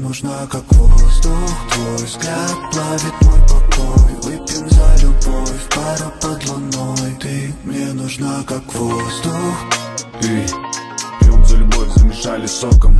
нужна как воздух. Твой взгляд плавит мой покой. Выпьем за любовь, пара под луной. Ты мне нужна как воздух. И пьем за любовь, замешали соком.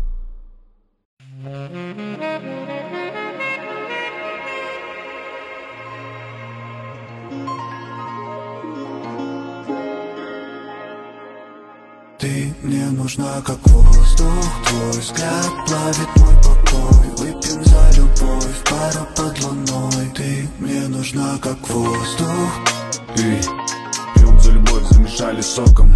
Ты мне нужна как воздух. Твой взгляд плавит мой покой. Выпьем за любовь, пара под луной. Ты мне нужна как воздух. И пьем за любовь, замешали соком.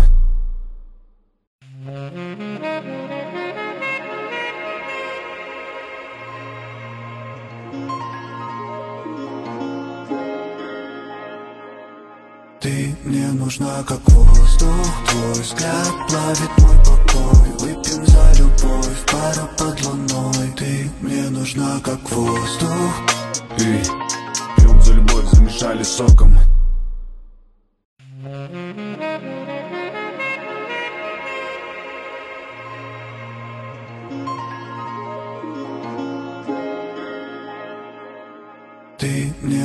Ты мне нужна как воздух. Твой взгляд плавит мой покой. Выпьем за любовь, пара под луной. Ты мне нужна как воздух. И пьем за любовь, замешали соком. Ты мне